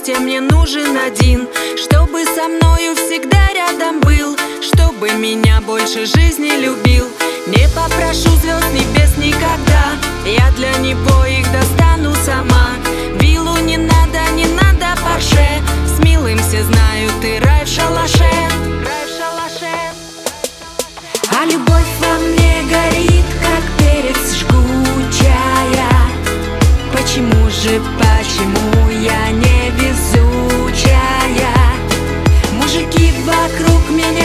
счастья мне нужен один, чтобы со мною всегда рядом был, чтобы меня больше жизни любил. Не попрошу звезд небес никогда, я для него их достану сама. Виллу не надо, не надо Порше, с милым все знают, и рай в шалаше. А любовь во мне горит, как перец жгучая. Почему я не везучая? Мужики вокруг меня